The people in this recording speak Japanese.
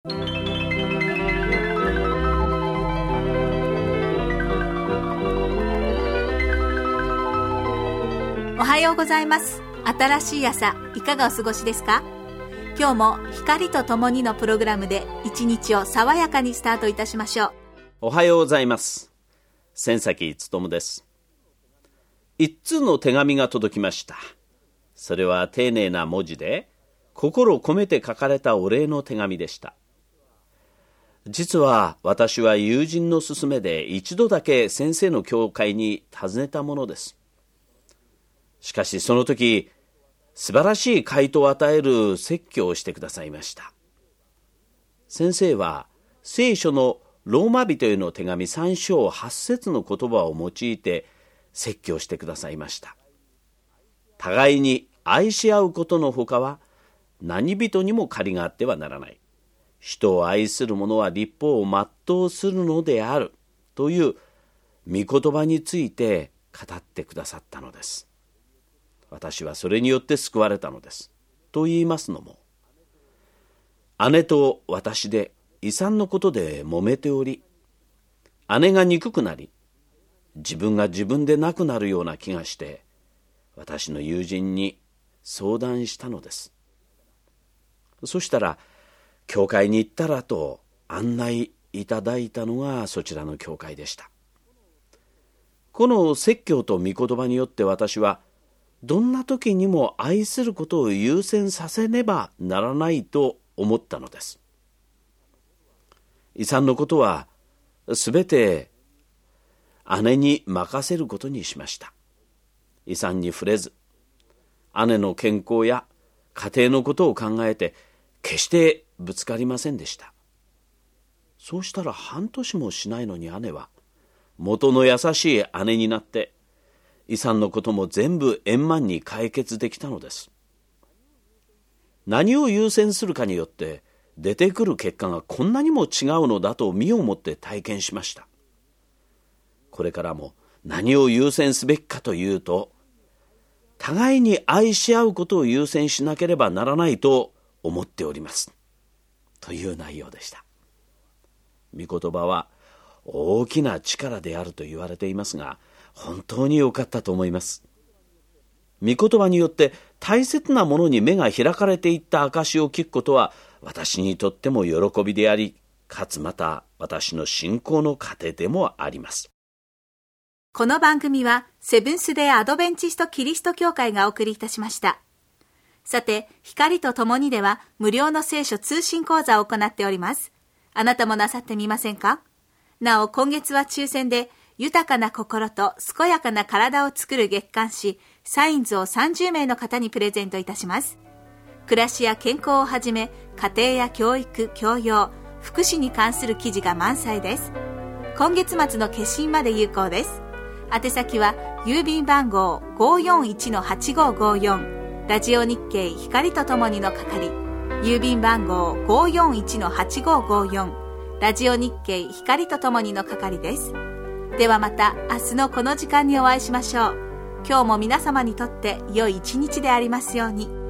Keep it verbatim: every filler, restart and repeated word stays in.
おはようございます。新しい朝、いかがお過ごしですか？今日も光とともにのプログラムで一日を爽やかにスタートいたしましょう。 おはようございます。千崎勉です。一通の手紙が届きました。それは丁寧な文字で心を込めて書かれたお礼の手紙でした。実は私は友人の勧めで一度だけ先生の教会に訪ねたものです。しかしその時、素晴らしい回答を与える説教をしてくださいました。先生は聖書のローマ人への手紙さん章はち節の言葉を用いて説教してくださいました。互いに愛し合うことのほかは何人にも借りがあってはならない。人を愛する者は律法を全うするのであるという御言葉について語ってくださったのです。私はそれによって救われたのです。と言いますのも、姉と私で遺産のことで揉めており、姉が憎くなり、自分が自分でなくなるような気がして、私の友人に相談したのです。そしたら、教会に行ったらと案内いただいたのがそちらの教会でした。この説教と御言葉によって私は、どんな時にも愛することを優先させねばならないと思ったのです。遺産のことはすべて姉に任せることにしました。遺産に触れず、姉の健康や家庭のことを考えて決してぶつかりませんでした。そうしたら半年もしないのに姉は元の優しい姉になって、遺産のことも全部円満に解決できたのです。何を優先するかによって出てくる結果がこんなにも違うのだと身をもって体験しました。これからも何を優先すべきかというと、互いに愛し合うことを優先しなければならないと思っております。という内容でした。御言葉は大きな力であると言われていますが、本当に良かったと思います。御言葉によって大切なものに目が開かれていった証を聞くことは私にとっても喜びであり、かつまた私の信仰の糧でもあります。 この番組はセブンスデーアドベンチストキリスト教会がお送りいたしました。さて、光とともにでは無料の聖書通信講座を行っております。あなたもなさってみませんか？なお、今月は抽選で豊かな心と健やかな体を作る月刊誌サインズをさんじゅう名の方にプレゼントいたします。暮らしや健康をはじめ、家庭や教育、教養、福祉に関する記事が満載です。今月末の決心まで有効です。宛先は郵便番号 ごーよんいちのはちごーごーよん ラジオ日経光とともにの係、郵便番号 ごーよんいちのはちごーごーよん ラジオ日経光とともにの係です。ではまた明日のこの時間にお会いしましょう。今日も皆様にとって良い一日でありますように。